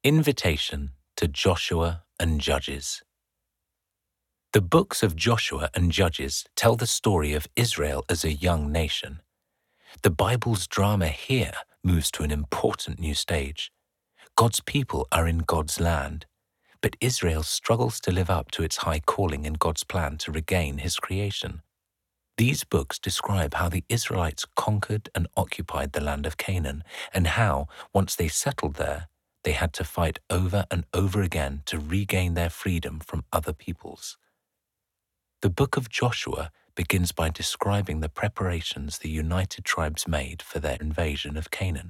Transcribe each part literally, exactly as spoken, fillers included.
Invitation to Joshua and Judges. The books of Joshua and Judges tell the story of Israel as a young nation. The Bible's drama here moves to an important new stage. God's people are in God's land, but Israel struggles to live up to its high calling in God's plan to regain His creation. These books describe how the Israelites conquered and occupied the land of Canaan, and how, once they settled there, they had to fight over and over again to regain their freedom from other peoples. The book of Joshua begins by describing the preparations the united tribes made for their invasion of Canaan.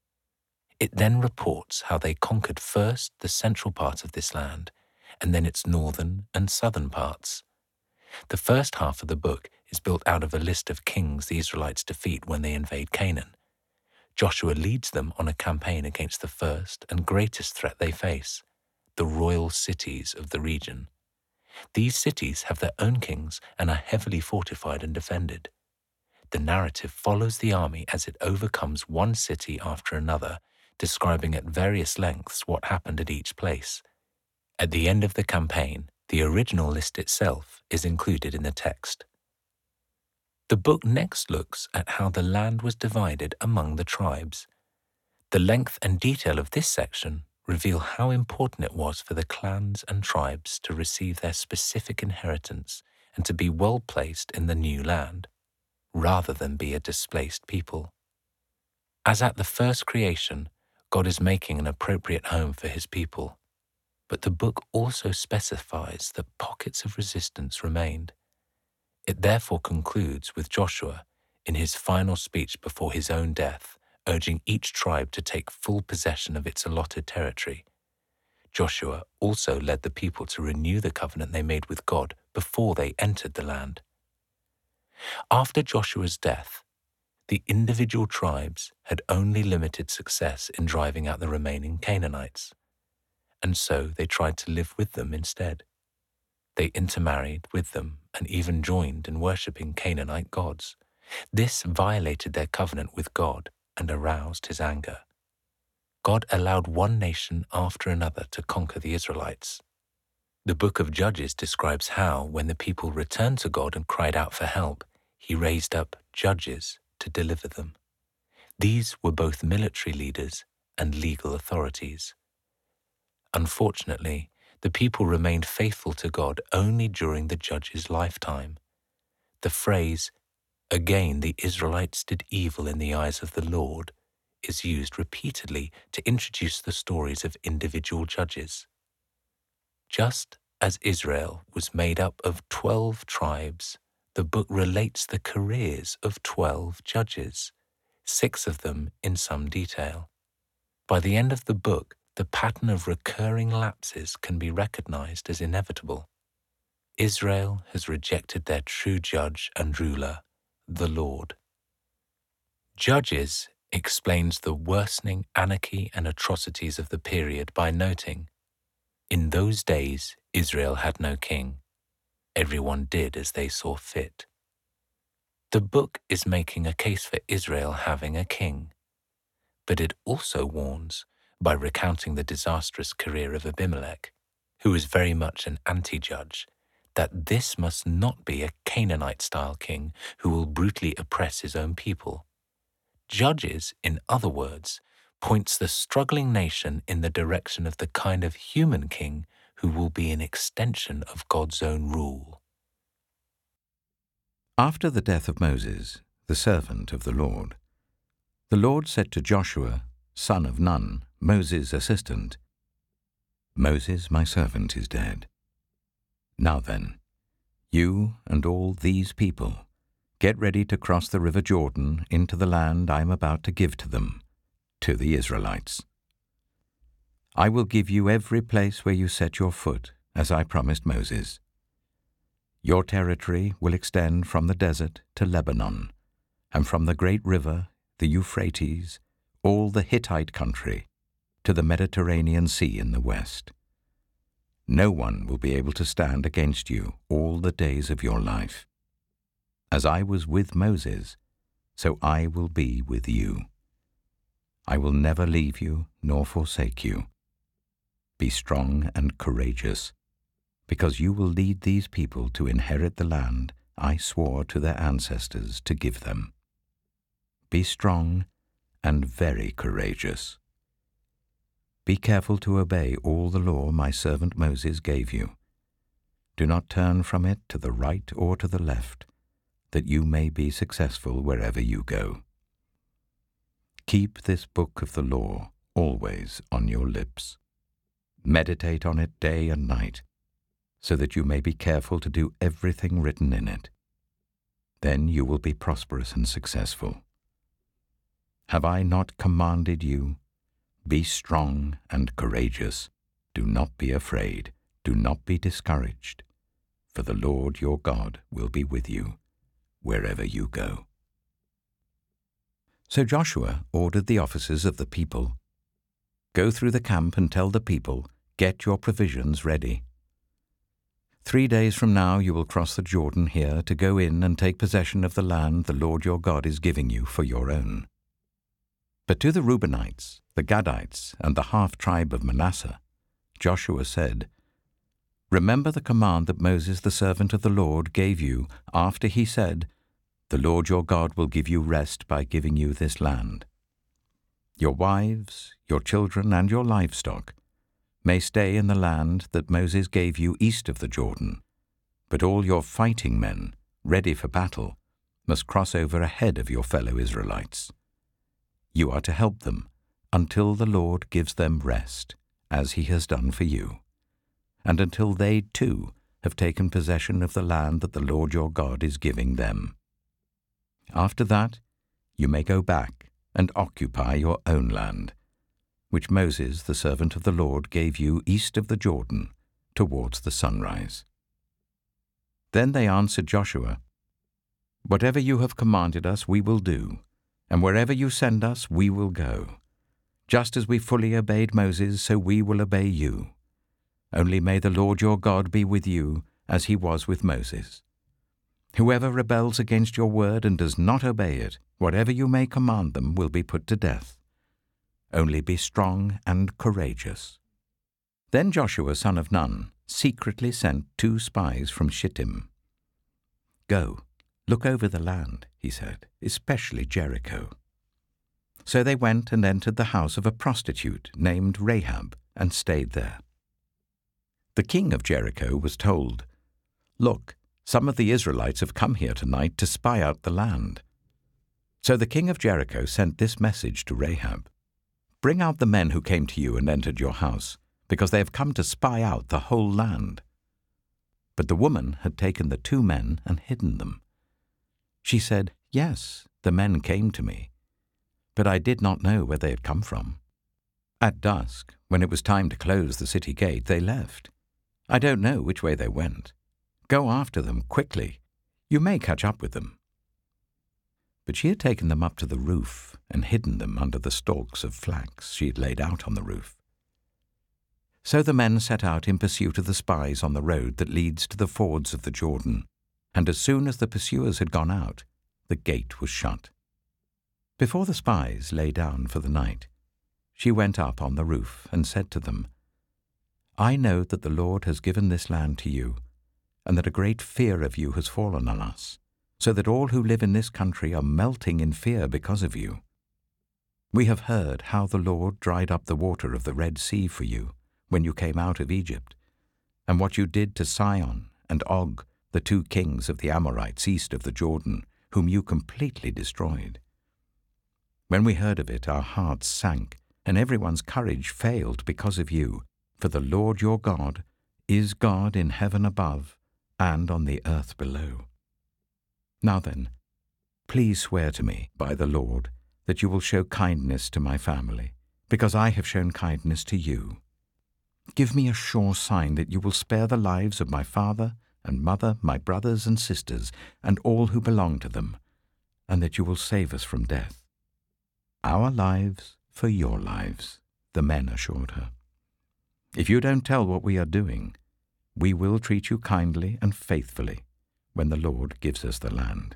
It then reports how they conquered first the central part of this land, and then its northern and southern parts. The first half of the book is built out of a list of kings the Israelites defeat when they invade Canaan. Joshua leads them on a campaign against the first and greatest threat they face, the royal cities of the region. These cities have their own kings and are heavily fortified and defended. The narrative follows the army as it overcomes one city after another, describing at various lengths what happened at each place. At the end of the campaign, the original list itself is included in the text. The book next looks at how the land was divided among the tribes. The length and detail of this section reveal how important it was for the clans and tribes to receive their specific inheritance and to be well placed in the new land, rather than be a displaced people. As at the first creation, God is making an appropriate home for His people, but the book also specifies that pockets of resistance remained. It therefore concludes with Joshua in his final speech before his own death, urging each tribe to take full possession of its allotted territory. Joshua also led the people to renew the covenant they made with God before they entered the land. After Joshua's death, the individual tribes had only limited success in driving out the remaining Canaanites, and so they tried to live with them instead. They intermarried with them and even joined in worshipping Canaanite gods. This violated their covenant with God and aroused His anger. God allowed one nation after another to conquer the Israelites. The book of Judges describes how, when the people returned to God and cried out for help, He raised up judges to deliver them. These were both military leaders and legal authorities. Unfortunately, the people remained faithful to God only during the judge's lifetime. The phrase, "Again the Israelites did evil in the eyes of the Lord," is used repeatedly to introduce the stories of individual judges. Just as Israel was made up of twelve tribes, the book relates the careers of twelve judges, six of them in some detail. By the end of the book, the pattern of recurring lapses can be recognized as inevitable. Israel has rejected their true judge and ruler, the Lord. Judges explains the worsening anarchy and atrocities of the period by noting, "In those days Israel had no king. Everyone did as they saw fit." The book is making a case for Israel having a king, but it also warns, by recounting the disastrous career of Abimelech, who was very much an anti-judge, that this must not be a Canaanite-style king who will brutally oppress his own people. Judges, in other words, points the struggling nation in the direction of the kind of human king who will be an extension of God's own rule. After the death of Moses, the servant of the Lord, the Lord said to Joshua, son of Nun, Moses' assistant, "Moses, my servant, is dead. Now then, you and all these people, get ready to cross the river Jordan into the land I am about to give to them, to the Israelites. I will give you every place where you set your foot, as I promised Moses. Your territory will extend from the desert to Lebanon, and from the great river, the Euphrates, all the Hittite country, to the Mediterranean Sea in the west. No one will be able to stand against you all the days of your life. As I was with Moses, so I will be with you. I will never leave you nor forsake you. Be strong and courageous, because you will lead these people to inherit the land I swore to their ancestors to give them. Be strong and very courageous. Be careful to obey all the law my servant Moses gave you. Do not turn from it to the right or to the left, that you may be successful wherever you go. Keep this book of the law always on your lips. Meditate on it day and night, so that you may be careful to do everything written in it. Then you will be prosperous and successful. Have I not commanded you? Be strong and courageous. Do not be afraid. Do not be discouraged, for the Lord your God will be with you wherever you go. So Joshua ordered the officers of the people, Go through the camp and tell the people, Get your provisions ready. Three days from now you will cross the Jordan here to go in and take possession of the land the Lord your God is giving you for your own. But to the Reubenites, the Gadites, and the half-tribe of Manasseh, Joshua said, Remember the command that Moses the servant of the Lord gave you after he said, The Lord your God will give you rest by giving you this land. Your wives, your children, and your livestock may stay in the land that Moses gave you east of the Jordan, but all your fighting men, ready for battle, must cross over ahead of your fellow Israelites. You are to help them until the Lord gives them rest, as he has done for you, and until they too have taken possession of the land that the Lord your God is giving them. After that, you may go back and occupy your own land, which Moses, the servant of the Lord, gave you east of the Jordan, towards the sunrise. Then they answered Joshua, Whatever you have commanded us we will do, and wherever you send us we will go. Just as we fully obeyed Moses, so we will obey you. Only may the Lord your God be with you, as he was with Moses. Whoever rebels against your word and does not obey it, whatever you may command them, will be put to death. Only be strong and courageous. Then Joshua son of Nun secretly sent two spies from Shittim. Go, look over the land, he said, especially Jericho. So they went and entered the house of a prostitute named Rahab and stayed there. The king of Jericho was told, Look, some of the Israelites have come here tonight to spy out the land. So the king of Jericho sent this message to Rahab, Bring out the men who came to you and entered your house, because they have come to spy out the whole land. But the woman had taken the two men and hidden them. She said, Yes, the men came to me, but I did not know where they had come from. At dusk, when it was time to close the city gate, they left. I don't know which way they went. Go after them quickly. You may catch up with them. But she had taken them up to the roof and hidden them under the stalks of flax she had laid out on the roof. So the men set out in pursuit of the spies on the road that leads to the fords of the Jordan, and as soon as the pursuers had gone out, the gate was shut. Before the spies lay down for the night, she went up on the roof and said to them, I know that the Lord has given this land to you, and that a great fear of you has fallen on us, so that all who live in this country are melting in fear because of you. We have heard how the Lord dried up the water of the Red Sea for you when you came out of Egypt, and what you did to Sihon and Og, the two kings of the Amorites east of the Jordan, whom you completely destroyed. When we heard of it, our hearts sank, and everyone's courage failed because of you, for the Lord your God is God in heaven above and on the earth below. Now then, please swear to me by the Lord that you will show kindness to my family, because I have shown kindness to you. Give me a sure sign that you will spare the lives of my father and mother, my brothers and sisters, and all who belong to them, and that you will save us from death. Our lives for your lives, the men assured her. If you don't tell what we are doing, we will treat you kindly and faithfully when the Lord gives us the land.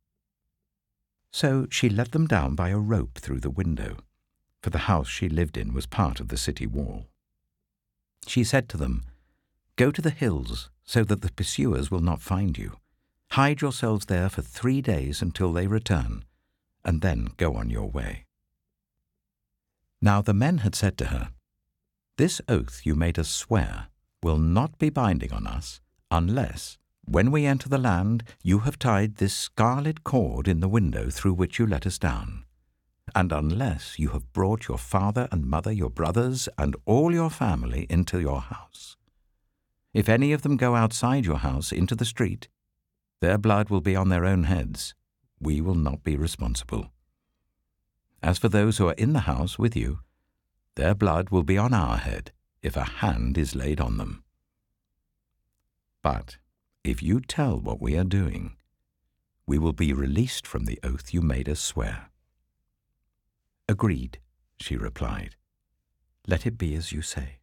So she let them down by a rope through the window, for the house she lived in was part of the city wall. She said to them, "Go to the hills so that the pursuers will not find you. Hide yourselves there for three days until they return, and then go on your way." Now the men had said to her, "This oath you made us swear will not be binding on us unless, when we enter the land, you have tied this scarlet cord in the window through which you let us down, and unless you have brought your father and mother, your brothers, and all your family into your house. If any of them go outside your house into the street, their blood will be on their own heads. We will not be responsible. As for those who are in the house with you, their blood will be on our head if a hand is laid on them. But if you tell what we are doing, we will be released from the oath you made us swear." "Agreed," she replied. "Let it be as you say."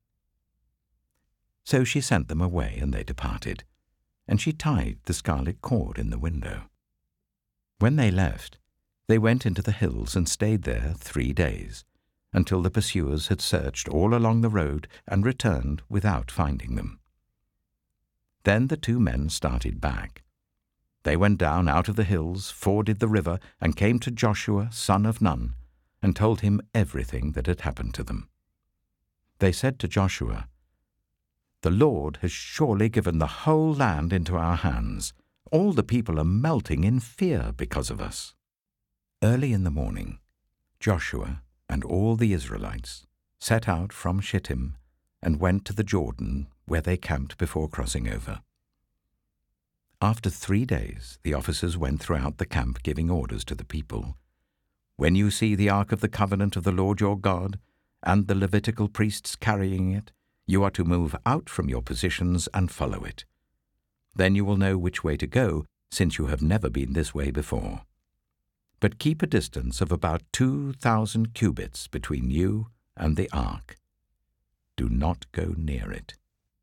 So she sent them away, and they departed, and she tied the scarlet cord in the window. When they left, they went into the hills and stayed there three days, until the pursuers had searched all along the road and returned without finding them. Then the two men started back. They went down out of the hills, forded the river, and came to Joshua, son of Nun, and told him everything that had happened to them. They said to Joshua, "The Lord has surely given the whole land into our hands. All the people are melting in fear because of us." Early in the morning, Joshua and all the Israelites set out from Shittim and went to the Jordan, where they camped before crossing over. After three days, the officers went throughout the camp giving orders to the people. "When you see the ark of the covenant of the Lord your God and the Levitical priests carrying it, you are to move out from your positions and follow it. Then you will know which way to go, since you have never been this way before. But keep a distance of about two thousand cubits between you and the ark. Do not go near it."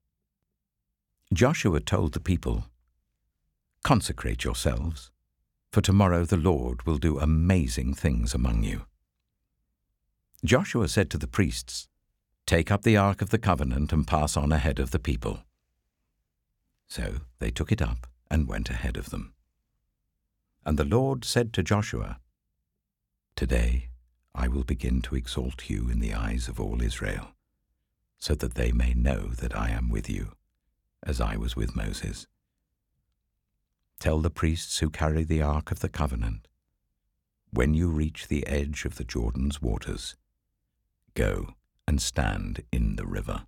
Joshua told the people, "Consecrate yourselves, for tomorrow the Lord will do amazing things among you." Joshua said to the priests, "Take up the ark of the covenant and pass on ahead of the people." So they took it up and went ahead of them. And the Lord said to Joshua, "Today I will begin to exalt you in the eyes of all Israel, so that they may know that I am with you, as I was with Moses. Tell the priests who carry the ark of the covenant, when you reach the edge of the Jordan's waters, go and stand in the river."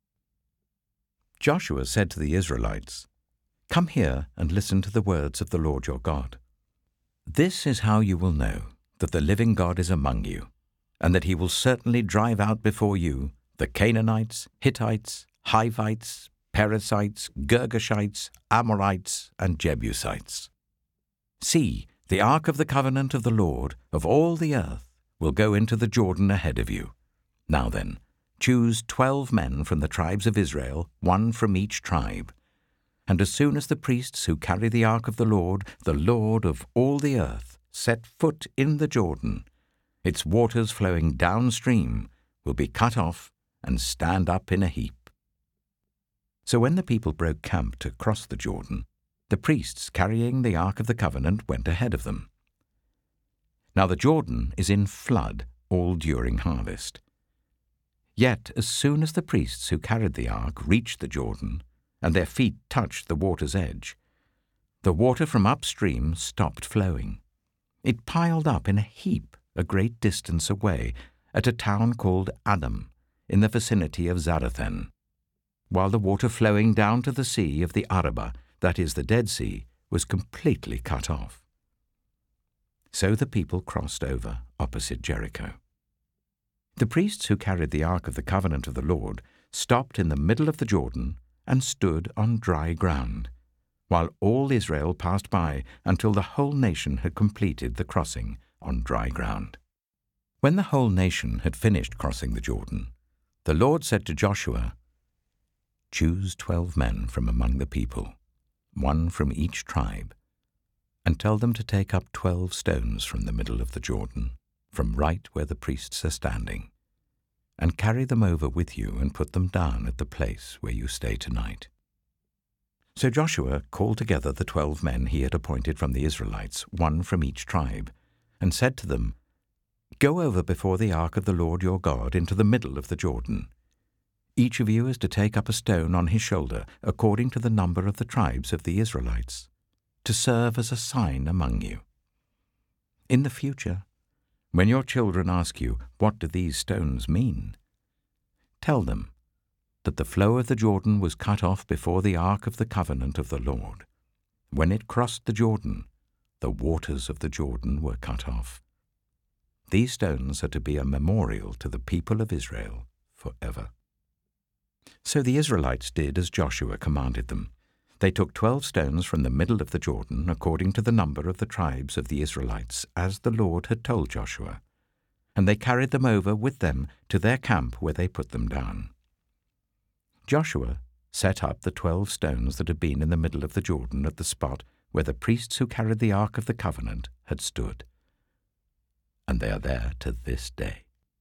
Joshua said to the Israelites, "Come here and listen to the words of the Lord your God. This is how you will know that the living God is among you, and that he will certainly drive out before you the Canaanites, Hittites, Hivites, Perizzites, Girgashites, Amorites, and Jebusites. See, the ark of the covenant of the Lord of all the earth will go into the Jordan ahead of you. Now then, choose twelve men from the tribes of Israel, one from each tribe. And as soon as the priests who carry the ark of the Lord, the Lord of all the earth, set foot in the Jordan, its waters flowing downstream will be cut off and stand up in a heap." So when the people broke camp to cross the Jordan, the priests carrying the ark of the covenant went ahead of them. Now the Jordan is in flood all during harvest. Yet as soon as the priests who carried the ark reached the Jordan, and their feet touched the water's edge, the water from upstream stopped flowing. It piled up in a heap a great distance away at a town called Adam, in the vicinity of Zarethan, while the water flowing down to the sea of the Arabah, that is the Dead Sea, was completely cut off. So the people crossed over opposite Jericho. The priests who carried the ark of the covenant of the Lord stopped in the middle of the Jordan and stood on dry ground, while all Israel passed by until the whole nation had completed the crossing on dry ground. When the whole nation had finished crossing the Jordan, the Lord said to Joshua, "Choose twelve men from among the people, one from each tribe, and tell them to take up twelve stones from the middle of the Jordan, from right where the priests are standing. and carry them over with you and put them down at the place where you stay tonight." So Joshua called together the twelve men he had appointed from the Israelites, one from each tribe, and said to them, "Go over before the ark of the Lord your God into the middle of the Jordan. Each of you is to take up a stone on his shoulder, according to the number of the tribes of the Israelites, to serve as a sign among you. In the future, when your children ask you, 'What do these stones mean?' tell them that the flow of the Jordan was cut off before the ark of the covenant of the Lord. When it crossed the Jordan, the waters of the Jordan were cut off. These stones are to be a memorial to the people of Israel forever." So the Israelites did as Joshua commanded them. They took twelve stones from the middle of the Jordan, according to the number of the tribes of the Israelites, as the Lord had told Joshua, and they carried them over with them to their camp where they put them down. Joshua set up the twelve stones that had been in the middle of the Jordan at the spot where the priests who carried the Ark of the Covenant had stood, and they are there to this day.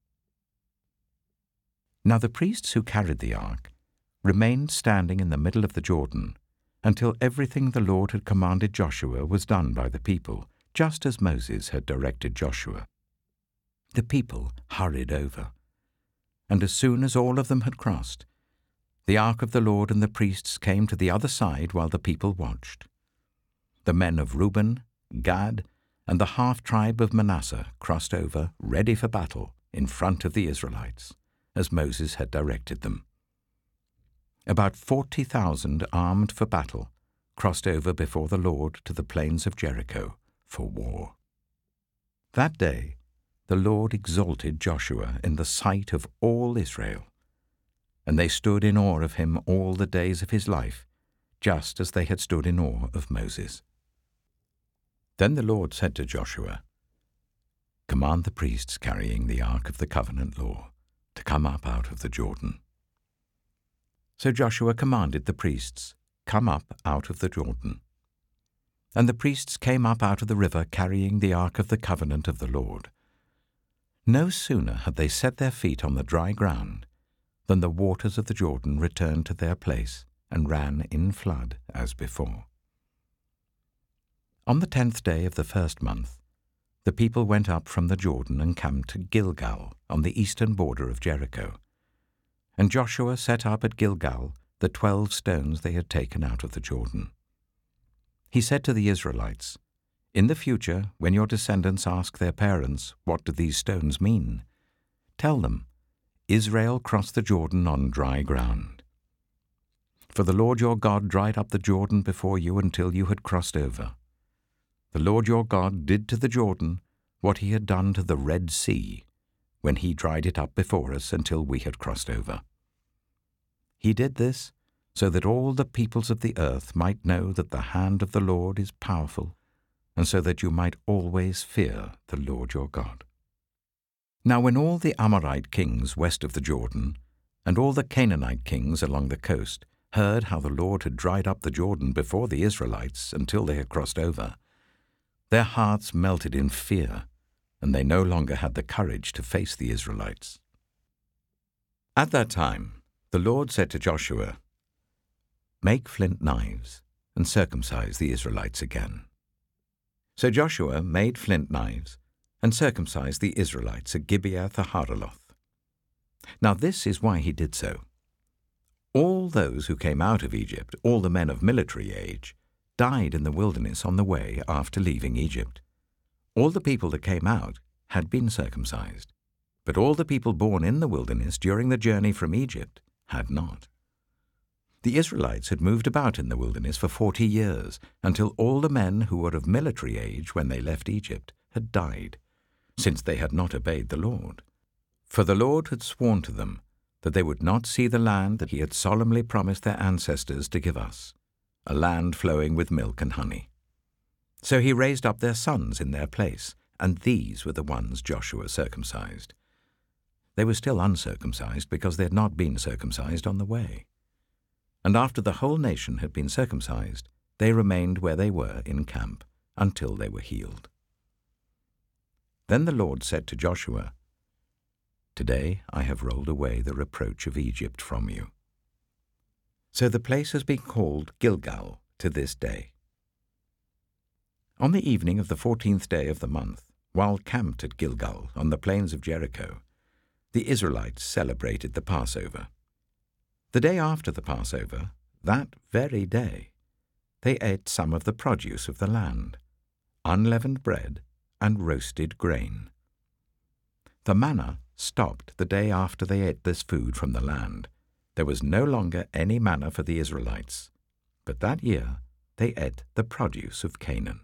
Now the priests who carried the ark remained standing in the middle of the Jordan until everything the Lord had commanded Joshua was done by the people, just as Moses had directed Joshua. The people hurried over, and as soon as all of them had crossed, the ark of the Lord and the priests came to the other side while the people watched. The men of Reuben, Gad, and the half-tribe of Manasseh crossed over, ready for battle, in front of the Israelites, as Moses had directed them. About forty thousand armed for battle crossed over before the Lord to the plains of Jericho for war. That day the Lord exalted Joshua in the sight of all Israel, and they stood in awe of him all the days of his life, just as they had stood in awe of Moses. Then the Lord said to Joshua, "Command the priests carrying the Ark of the Covenant law to come up out of the Jordan." So Joshua commanded the priests, "Come up out of the Jordan." And the priests came up out of the river carrying the Ark of the Covenant of the Lord. No sooner had they set their feet on the dry ground than the waters of the Jordan returned to their place and ran in flood as before. On the tenth day of the first month, the people went up from the Jordan and camped at Gilgal on the eastern border of Jericho. And Joshua set up at Gilgal the twelve stones they had taken out of the Jordan. He said to the Israelites, "In the future, when your descendants ask their parents, 'What do these stones mean?' tell them, 'Israel crossed the Jordan on dry ground.' For the Lord your God dried up the Jordan before you until you had crossed over. The Lord your God did to the Jordan what he had done to the Red Sea, when he dried it up before us until we had crossed over. He did this so that all the peoples of the earth might know that the hand of the Lord is powerful, and so that you might always fear the Lord your God." Now when all the Amorite kings west of the Jordan, and all the Canaanite kings along the coast, heard how the Lord had dried up the Jordan before the Israelites until they had crossed over, their hearts melted in fear, and they no longer had the courage to face the Israelites. At that time the Lord said to Joshua, "Make flint knives and circumcise the Israelites again." So Joshua made flint knives and circumcised the Israelites at Gibeath-Haaraloth. Now this is why he did so. All those who came out of Egypt, all the men of military age, died in the wilderness on the way after leaving Egypt. All the people that came out had been circumcised, but all the people born in the wilderness during the journey from Egypt had not. The Israelites had moved about in the wilderness for forty years, until all the men who were of military age when they left Egypt had died, since they had not obeyed the Lord. For the Lord had sworn to them that they would not see the land that he had solemnly promised their ancestors to give us, a land flowing with milk and honey. So he raised up their sons in their place, and these were the ones Joshua circumcised. They were still uncircumcised because they had not been circumcised on the way. And after the whole nation had been circumcised, they remained where they were in camp until they were healed. Then the Lord said to Joshua, Today I have rolled away the reproach of Egypt from you." So the place has been called Gilgal to this day. On the evening of the fourteenth day of the month, while camped at Gilgal on the plains of Jericho, the Israelites celebrated the Passover. The day after the Passover, that very day, they ate some of the produce of the land, unleavened bread and roasted grain. The manna stopped the day after they ate this food from the land. There was no longer any manna for the Israelites, but that year they ate the produce of Canaan.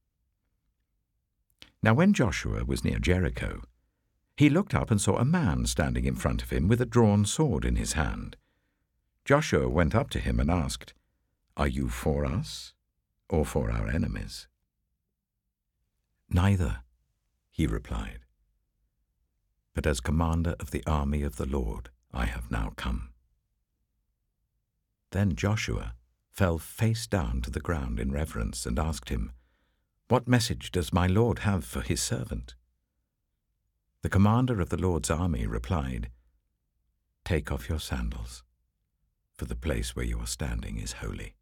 Now when Joshua was near Jericho, he looked up and saw a man standing in front of him with a drawn sword in his hand. Joshua went up to him and asked, "Are you for us or for our enemies?" "Neither," he replied, "but as commander of the army of the Lord I have now come." Then Joshua fell face down to the ground in reverence and asked him, "What message does my Lord have for his servant?" The commander of the Lord's army replied, "Take off your sandals, for the place where you are standing is holy."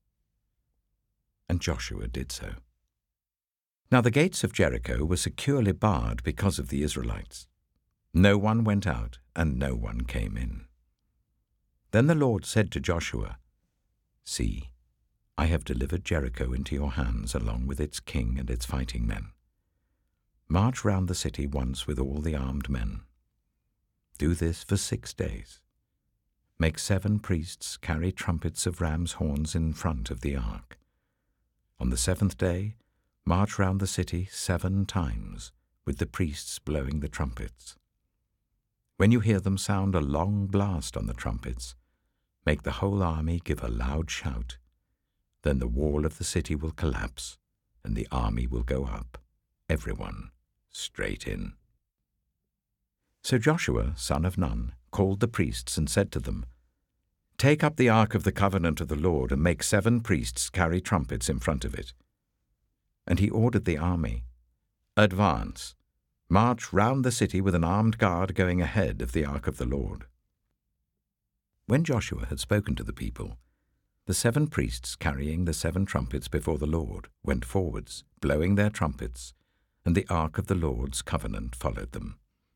And Joshua did so. Now the gates of Jericho were securely barred because of the Israelites. No one went out and no one came in. Then the Lord said to Joshua, "See, I have delivered Jericho into your hands along with its king and its fighting men. March round the city once with all the armed men. Do this for six days. Make seven priests carry trumpets of ram's horns in front of the ark. On the seventh day, march round the city seven times, with the priests blowing the trumpets. When you hear them sound a long blast on the trumpets, make the whole army give a loud shout. Then the wall of the city will collapse, and the army will go up, everyone straight in." So Joshua, son of Nun, called the priests and said to them, "Take up the ark of the covenant of the Lord and make seven priests carry trumpets in front of it." And he ordered the army, "Advance, march round the city with an armed guard going ahead of the ark of the Lord." When Joshua had spoken to the people, the seven priests carrying the seven trumpets before the Lord went forwards, blowing their trumpets, and the ark of the Lord's covenant followed them.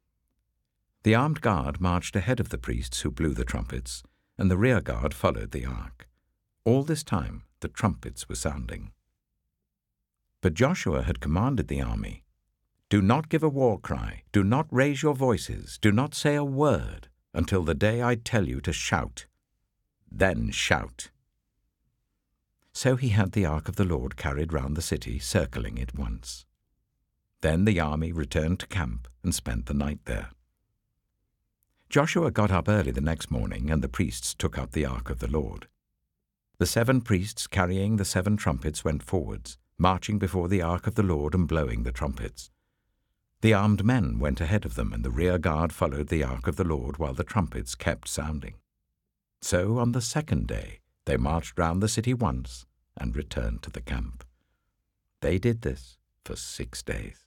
The armed guard marched ahead of the priests who blew the trumpets, and the rear guard followed the ark. All this time the trumpets were sounding. But Joshua had commanded the army, "Do not give a war cry, do not raise your voices, do not say a word until the day I tell you to shout. Then shout." So he had the ark of the Lord carried round the city, circling it once. Then the army returned to camp and spent the night there. Joshua got up early the next morning, and the priests took up the ark of the Lord. The seven priests carrying the seven trumpets went forwards, marching before the ark of the Lord and blowing the trumpets. The armed men went ahead of them, and the rear guard followed the ark of the Lord while the trumpets kept sounding. So on the second day they marched round the city once and returned to the camp. They did this for six days.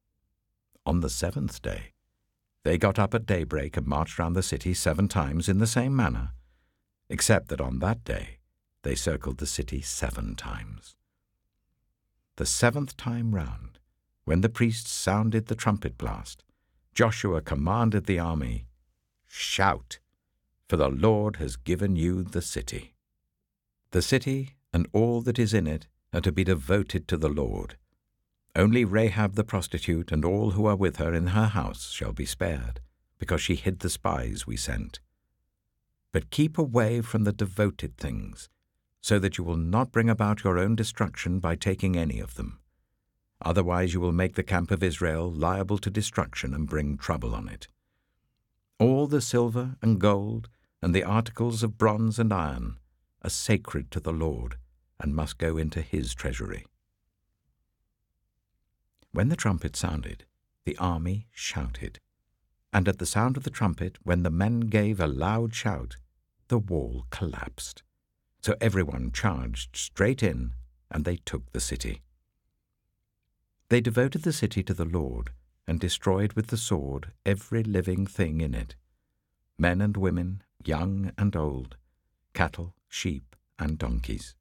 On the seventh day they got up at daybreak and marched round the city seven times in the same manner, except that on that day they circled the city seven times. The seventh time round, when the priests sounded the trumpet blast, Joshua commanded the army, "Shout, for the Lord has given you the city." The city and all that is in it are to be devoted to the Lord. Only Rahab the prostitute and all who are with her in her house shall be spared, because she hid the spies we sent. But keep away from the devoted things, so that you will not bring about your own destruction by taking any of them. Otherwise you will make the camp of Israel liable to destruction and bring trouble on it. All the silver and gold and the articles of bronze and iron are sacred to the Lord and must go into his treasury. When the trumpet sounded, the army shouted, and at the sound of the trumpet, when the men gave a loud shout, the wall collapsed. So everyone charged straight in, and they took the city. They devoted the city to the Lord, and destroyed with the sword every living thing in it, men and women, young and old, cattle, sheep, and donkeys.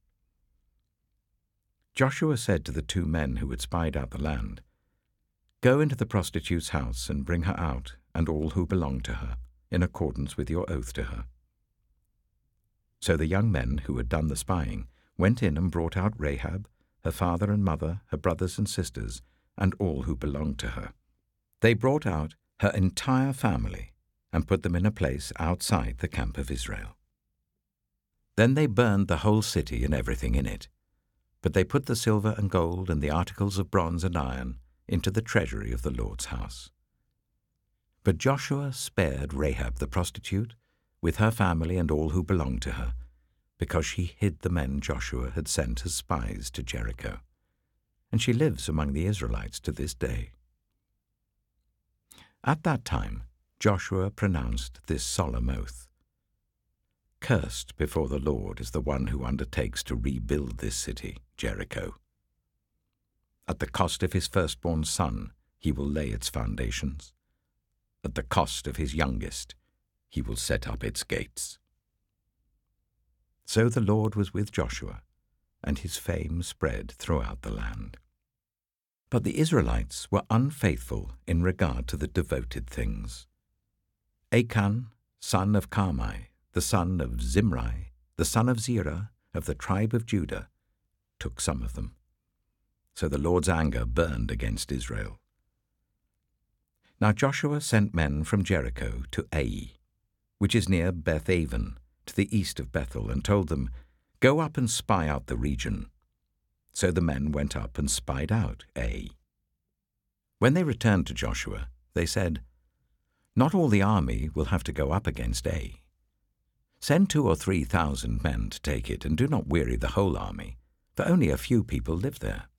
Joshua said to the two men who had spied out the land, "Go into the prostitute's house and bring her out, and all who belong to her, in accordance with your oath to her." So the young men who had done the spying went in and brought out Rahab, her father and mother, her brothers and sisters, and all who belonged to her. They brought out her entire family and put them in a place outside the camp of Israel. Then they burned the whole city and everything in it, but they put the silver and gold and the articles of bronze and iron into the treasury of the Lord's house. But Joshua spared Rahab the prostitute, with her family and all who belonged to her, because she hid the men Joshua had sent as spies to Jericho, and she lives among the Israelites to this day. At that time Joshua pronounced this solemn oath: "Cursed before the Lord is the one who undertakes to rebuild this city, Jericho. At the cost of his firstborn son he will lay its foundations. At the cost of his youngest he will set up its gates." So the Lord was with Joshua, and his fame spread throughout the land. But the Israelites were unfaithful in regard to the devoted things. Achan, son of Carmi, the son of Zimri, the son of Zerah, of the tribe of Judah, took some of them. So the Lord's anger burned against Israel. Now Joshua sent men from Jericho to Ai, which is near Beth-aven, to the east of Bethel, and told them, "Go up and spy out the region." So the men went up and spied out Ai. When they returned to Joshua, they said, "Not all the army will have to go up against Ai. Send two or three thousand men to take it, and do not weary the whole army, for only a few people live there."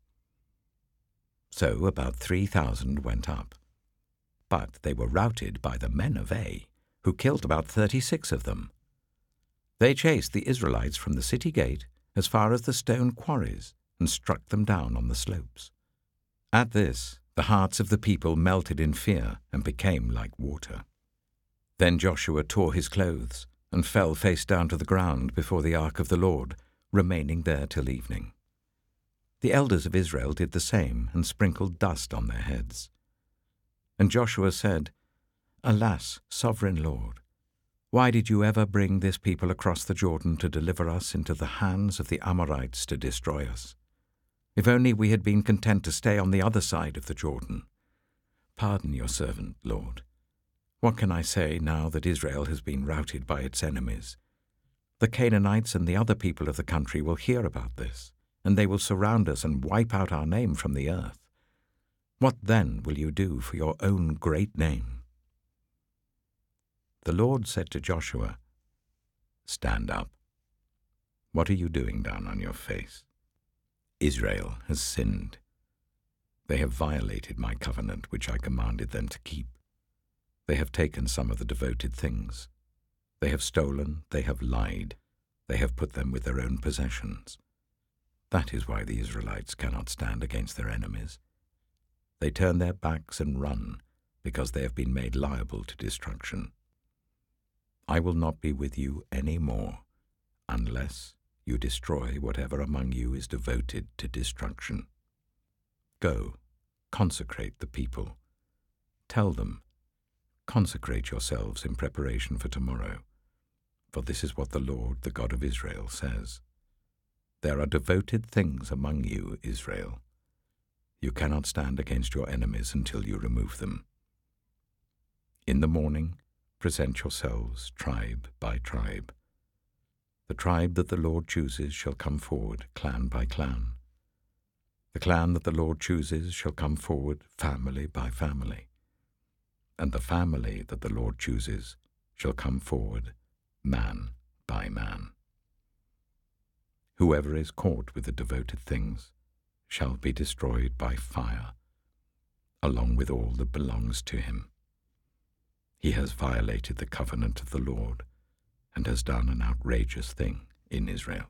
So about three thousand went up. But they were routed by the men of Ai, who killed about thirty-six of them. They chased the Israelites from the city gate as far as the stone quarries and struck them down on the slopes. At this, the hearts of the people melted in fear and became like water. Then Joshua tore his clothes and fell face down to the ground before the ark of the Lord, remaining there till evening. The elders of Israel did the same and sprinkled dust on their heads. And Joshua said, "Alas, sovereign Lord, why did you ever bring this people across the Jordan to deliver us into the hands of the Amorites to destroy us? If only we had been content to stay on the other side of the Jordan. Pardon your servant, Lord. What can I say now that Israel has been routed by its enemies? The Canaanites and the other people of the country will hear about this, and they will surround us and wipe out our name from the earth. What then will you do for your own great name?" The Lord said to Joshua, "Stand up. What are you doing down on your face? Israel has sinned. They have violated my covenant which I commanded them to keep. They have taken some of the devoted things. They have stolen, they have lied, they have put them with their own possessions. That is why the Israelites cannot stand against their enemies. They turn their backs and run, because they have been made liable to destruction. I will not be with you any more, unless you destroy whatever among you is devoted to destruction. Go, consecrate the people. Tell them, consecrate yourselves in preparation for tomorrow, for this is what the Lord, the God of Israel, says. There are devoted things among you, Israel. You cannot stand against your enemies until you remove them. In the morning, present yourselves tribe by tribe. The tribe that the Lord chooses shall come forward, clan by clan. The clan that the Lord chooses shall come forward, family by family. And the family that the Lord chooses shall come forward, man by man. Whoever is caught with the devoted things shall be destroyed by fire, along with all that belongs to him. He has violated the covenant of the Lord and has done an outrageous thing in Israel.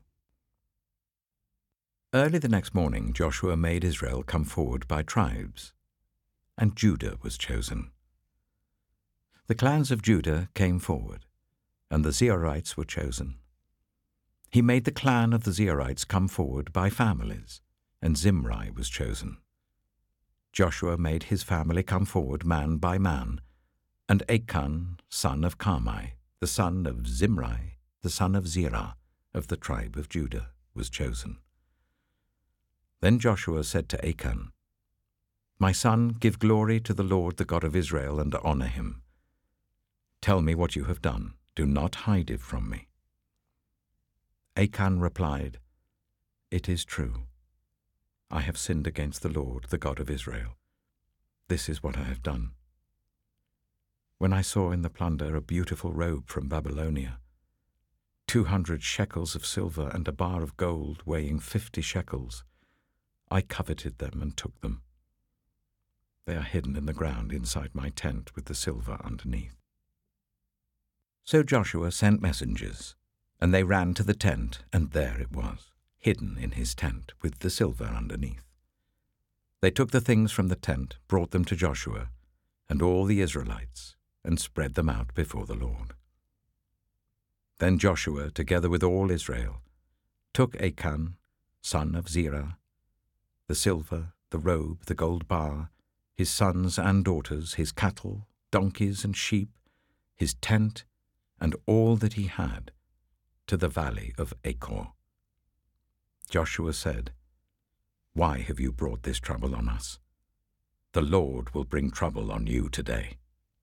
Early the next morning Joshua made Israel come forward by tribes, and Judah was chosen. The clans of Judah came forward, and the Zerahite were chosen. He made the clan of the Zerahite come forward by families, and Zimri was chosen. Joshua made his family come forward man by man, and Achan, son of Carmi, the son of Zimri, the son of Zerah, of the tribe of Judah, was chosen. Then Joshua said to Achan, "My son, give glory to the Lord, the God of Israel, and honor him. Tell me what you have done. Do not hide it from me." Achan replied, "It is true. I have sinned against the Lord, the God of Israel. This is what I have done. When I saw in the plunder a beautiful robe from Babylonia, two hundred shekels of silver and a bar of gold weighing fifty shekels, I coveted them and took them. They are hidden in the ground inside my tent with the silver underneath." So Joshua sent messengers, and they ran to the tent, and there it was, hidden in his tent with the silver underneath. They took the things from the tent, brought them to Joshua and all the Israelites, and spread them out before the Lord. Then Joshua, together with all Israel, took Achan, son of Zerah, the silver, the robe, the gold bar, his sons and daughters, his cattle, donkeys and sheep, his tent, and all that he had, to the valley of Achor. Joshua said, "Why have you brought this trouble on us? The Lord will bring trouble on you today."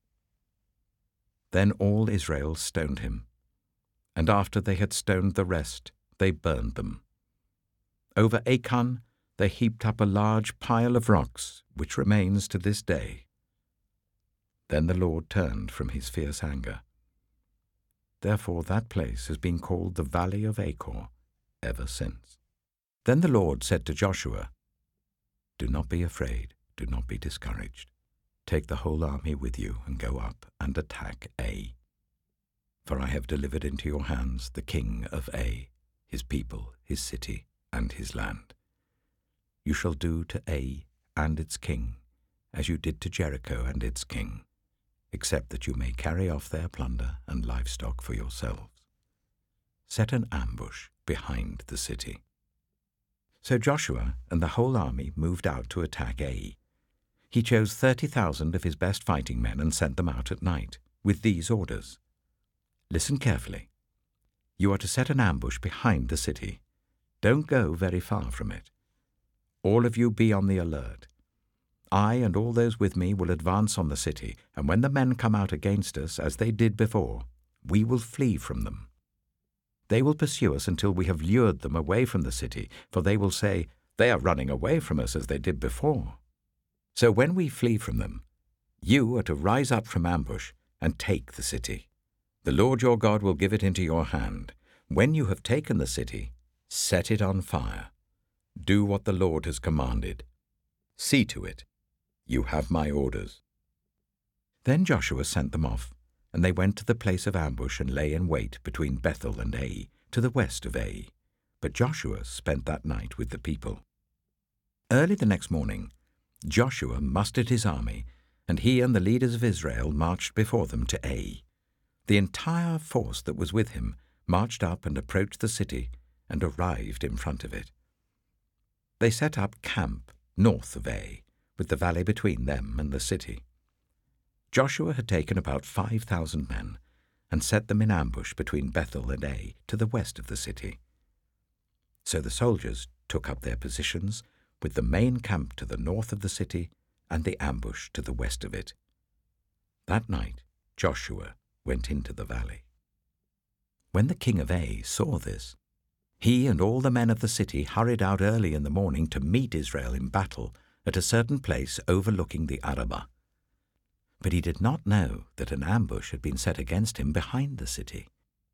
Then all Israel stoned him, and after they had stoned the rest, they burned them. Over Achan they heaped up a large pile of rocks, which remains to this day. Then the Lord turned from his fierce anger. Therefore that place has been called the Valley of Achor ever since. Then the Lord said to Joshua, "Do not be afraid, do not be discouraged. Take the whole army with you and go up and attack Ai. For I have delivered into your hands the king of Ai, his people, his city, and his land. You shall do to Ai and its king as you did to Jericho and its king, except that you may carry off their plunder and livestock for yourselves. Set an ambush behind the city." So Joshua and the whole army moved out to attack Ai. He chose thirty thousand of his best fighting men and sent them out at night, with these orders. "Listen carefully. You are to set an ambush behind the city. Don't go very far from it. All of you be on the alert. I and all those with me will advance on the city, and when the men come out against us, as they did before, we will flee from them. They will pursue us until we have lured them away from the city, for they will say, 'They are running away from us as they did before.' So when we flee from them, you are to rise up from ambush and take the city. The Lord your God will give it into your hand. When you have taken the city, set it on fire. Do what the Lord has commanded. See to it. You have my orders." Then Joshua sent them off, and they went to the place of ambush and lay in wait between Bethel and Ai, to the west of Ai. But Joshua spent that night with the people. Early the next morning, Joshua mustered his army, and he and the leaders of Israel marched before them to Ai. The entire force that was with him marched up and approached the city and arrived in front of it. They set up camp north of Ai, with the valley between them and the city. Joshua had taken about five thousand men and set them in ambush between Bethel and Ai to the west of the city. So the soldiers took up their positions, with the main camp to the north of the city and the ambush to the west of it. That night Joshua went into the valley. When the king of Ai saw this, he and all the men of the city hurried out early in the morning to meet Israel in battle at a certain place overlooking the Arabah. But he did not know that an ambush had been set against him behind the city.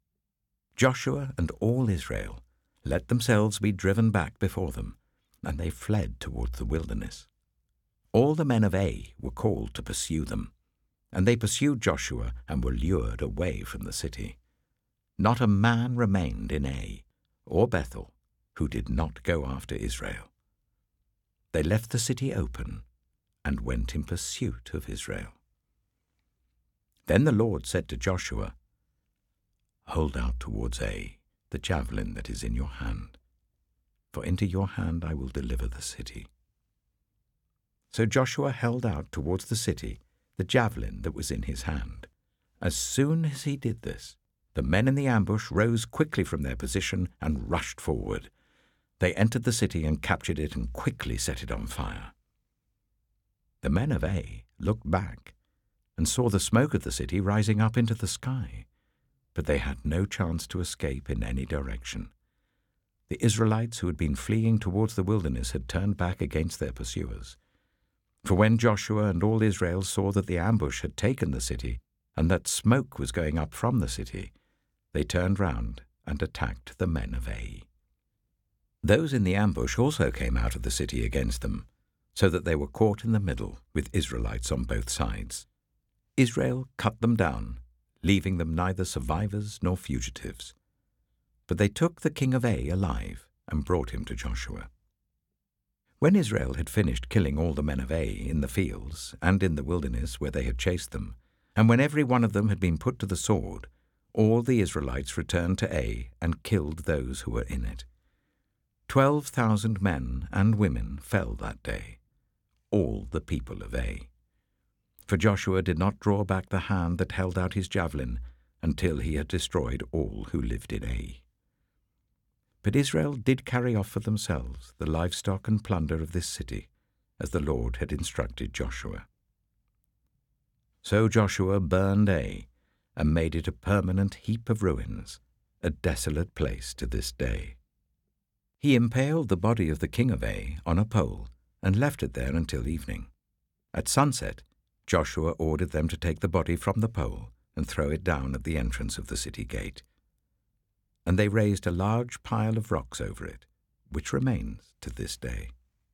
Joshua and all Israel let themselves be driven back before them, and they fled towards the wilderness. All the men of Ai were called to pursue them, and they pursued Joshua and were lured away from the city. Not a man remained in Ai or Bethel who did not go after Israel. They left the city open and went in pursuit of Israel. Then the Lord said to Joshua, "Hold out towards Ai the javelin that is in your hand, for into your hand I will deliver the city." So Joshua held out towards the city the javelin that was in his hand. As soon as he did this, the men in the ambush rose quickly from their position and rushed forward. They entered the city and captured it and quickly set it on fire. The men of Ai looked back and saw the smoke of the city rising up into the sky, but they had no chance to escape in any direction. The Israelites who had been fleeing towards the wilderness had turned back against their pursuers. For when Joshua and all Israel saw that the ambush had taken the city and that smoke was going up from the city, they turned round and attacked the men of Ai. Those in the ambush also came out of the city against them, so that they were caught in the middle with Israelites on both sides. Israel cut them down, leaving them neither survivors nor fugitives. But they took the king of Ai alive and brought him to Joshua. When Israel had finished killing all the men of Ai in the fields and in the wilderness where they had chased them, and when every one of them had been put to the sword, all the Israelites returned to Ai and killed those who were in it. Twelve thousand men and women fell that day, all the people of Ai. For Joshua did not draw back the hand that held out his javelin until he had destroyed all who lived in Ai. But Israel did carry off for themselves the livestock and plunder of this city, as the Lord had instructed Joshua. So Joshua burned Ai and made it a permanent heap of ruins, a desolate place to this day. He impaled the body of the king of Ai on a pole and left it there until evening. At sunset, Joshua ordered them to take the body from the pole and throw it down at the entrance of the city gate. And they raised a large pile of rocks over it, which remains to this day.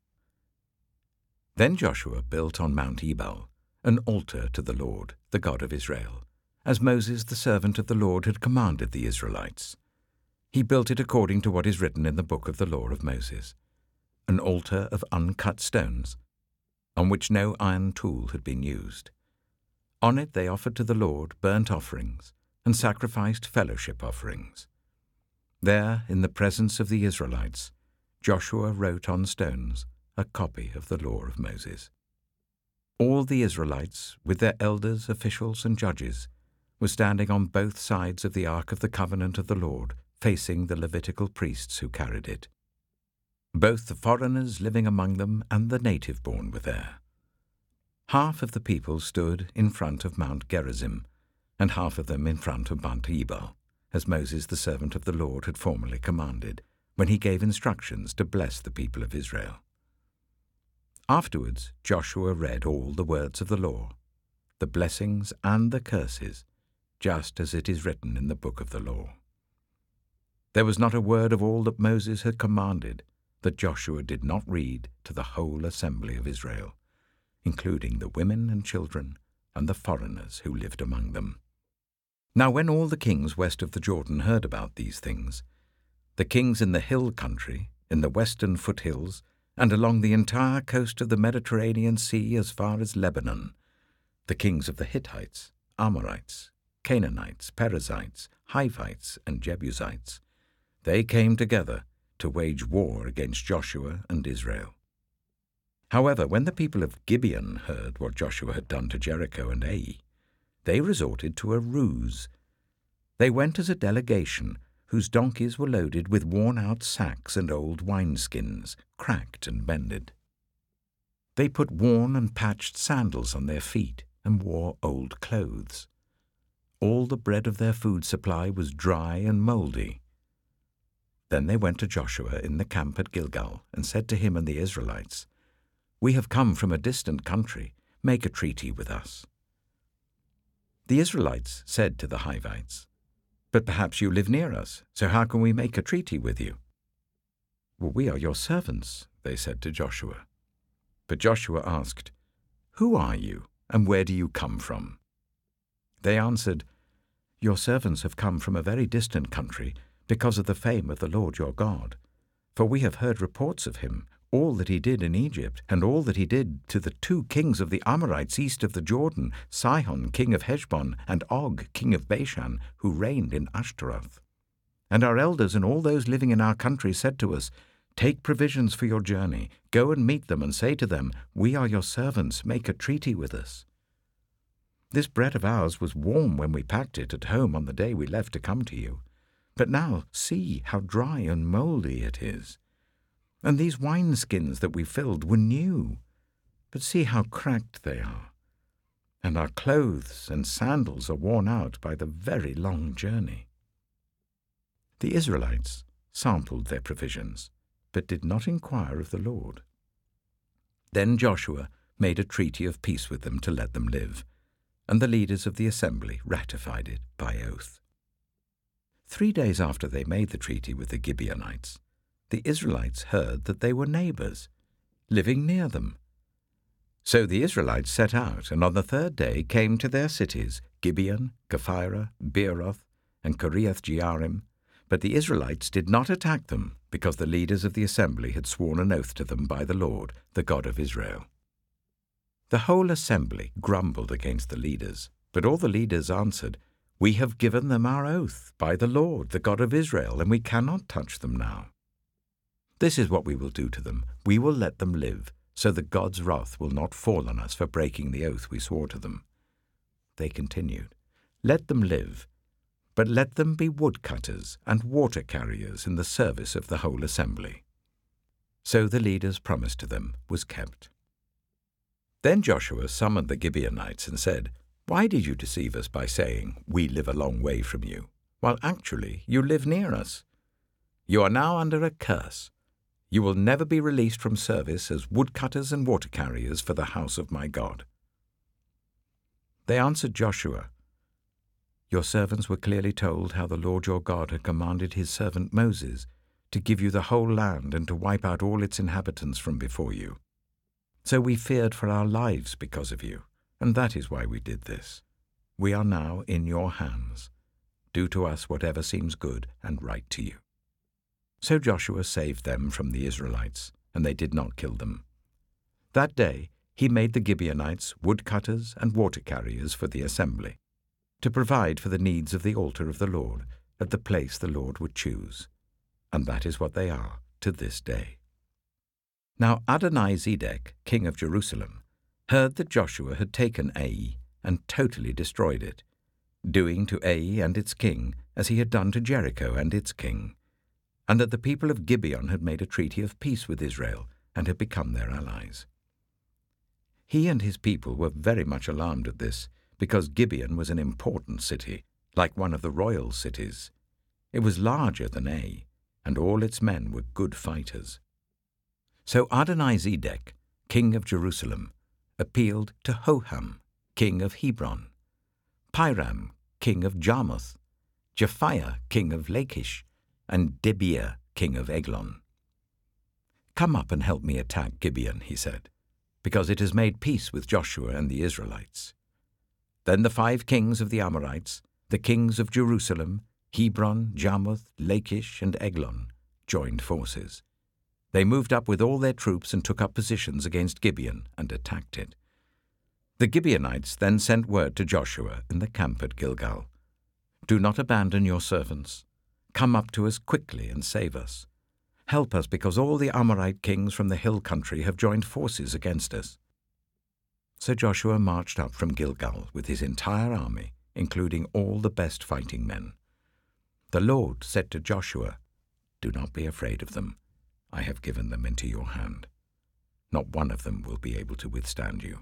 Then Joshua built on Mount Ebal an altar to the Lord, the God of Israel, as Moses the servant of the Lord had commanded the Israelites. He built it according to what is written in the book of the law of Moses, an altar of uncut stones, on which no iron tool had been used. On it they offered to the Lord burnt offerings and sacrificed fellowship offerings. There, in the presence of the Israelites, Joshua wrote on stones a copy of the law of Moses. All the Israelites, with their elders, officials, and judges, were standing on both sides of the Ark of the Covenant of the Lord, facing the Levitical priests who carried it. Both the foreigners living among them and the native-born were there. Half of the people stood in front of Mount Gerizim, and half of them in front of Mount Ebal, as Moses the servant of the Lord had formerly commanded, when he gave instructions to bless the people of Israel. Afterwards Joshua read all the words of the law, the blessings and the curses, just as it is written in the book of the law. There was not a word of all that Moses had commanded that Joshua did not read to the whole assembly of Israel, including the women and children and the foreigners who lived among them. Now when all the kings west of the Jordan heard about these things, the kings in the hill country, in the western foothills, and along the entire coast of the Mediterranean Sea as far as Lebanon, the kings of the Hittites, Amorites, Canaanites, Perizzites, Hivites, and Jebusites, they came together to wage war against Joshua and Israel. However, when the people of Gibeon heard what Joshua had done to Jericho and Ai, they resorted to a ruse. They went as a delegation whose donkeys were loaded with worn-out sacks and old wineskins, cracked and bended. They put worn and patched sandals on their feet and wore old clothes. All the bread of their food supply was dry and mouldy. Then they went to Joshua in the camp at Gilgal and said to him and the Israelites, "We have come from a distant country. Make a treaty with us." The Israelites said to the Hivites, "But perhaps you live near us, so how can we make a treaty with you?" "Well, we are your servants," they said to Joshua. But Joshua asked, "Who are you, and where do you come from?" They answered, "Your servants have come from a very distant country because of the fame of the Lord your God. For we have heard reports of him, all that he did in Egypt, and all that he did to the two kings of the Amorites east of the Jordan, Sihon king of Heshbon, and Og king of Bashan, who reigned in Ashtaroth. And our elders and all those living in our country said to us, Take provisions for your journey, go and meet them, and say to them, We are your servants, make a treaty with us. This bread of ours was warm when we packed it at home on the day we left to come to you. But now see how dry and mouldy it is. And these wineskins that we filled were new, but see how cracked they are. And our clothes and sandals are worn out by the very long journey. The Israelites sampled their provisions, but did not inquire of the Lord. Then Joshua made a treaty of peace with them to let them live, and the leaders of the assembly ratified it by oath. Three days after they made the treaty with the Gibeonites, the Israelites heard that they were neighbors, living near them. So the Israelites set out, and on the third day came to their cities, Gibeon, Kephirah, Beeroth, and Kiriath-Jearim. But the Israelites did not attack them, because the leaders of the assembly had sworn an oath to them by the Lord, the God of Israel. The whole assembly grumbled against the leaders, but all the leaders answered, We have given them our oath by the Lord, the God of Israel, and we cannot touch them now. This is what we will do to them. We will let them live, so that God's wrath will not fall on us for breaking the oath we swore to them. They continued, Let them live, but let them be woodcutters and water carriers in the service of the whole assembly. So the leader's promise to them was kept. Then Joshua summoned the Gibeonites and said, Why did you deceive us by saying, We live a long way from you, while actually you live near us? You are now under a curse. You will never be released from service as woodcutters and water carriers for the house of my God. They answered Joshua, Your servants were clearly told how the Lord your God had commanded his servant Moses to give you the whole land and to wipe out all its inhabitants from before you. So we feared for our lives because of you, and that is why we did this. We are now in your hands. Do to us whatever seems good and right to you. So Joshua saved them from the Israelites, and they did not kill them. That day he made the Gibeonites woodcutters and water carriers for the assembly, to provide for the needs of the altar of the Lord at the place the Lord would choose. And that is what they are to this day. Now Adoni-Zedek, king of Jerusalem, heard that Joshua had taken Ai and totally destroyed it, doing to Ai and its king as he had done to Jericho and its king, and that the people of Gibeon had made a treaty of peace with Israel and had become their allies. He and his people were very much alarmed at this, because Gibeon was an important city, like one of the royal cities. It was larger than Ai, and all its men were good fighters. So Adoni-Zedek, king of Jerusalem, appealed to Hoham, king of Hebron, Piram, king of Jarmuth, Japhiah, king of Lachish, and Debir, king of Eglon. Come up and help me attack Gibeon, he said, because it has made peace with Joshua and the Israelites. Then the five kings of the Amorites, the kings of Jerusalem, Hebron, Jarmuth, Lachish, and Eglon, joined forces. They moved up with all their troops and took up positions against Gibeon and attacked it. The Gibeonites then sent word to Joshua in the camp at Gilgal, Do not abandon your servants. Come up to us quickly and save us. Help us, because all the Amorite kings from the hill country have joined forces against us. So Joshua marched up from Gilgal with his entire army, including all the best fighting men. The Lord said to Joshua, Do not be afraid of them. I have given them into your hand. Not one of them will be able to withstand you.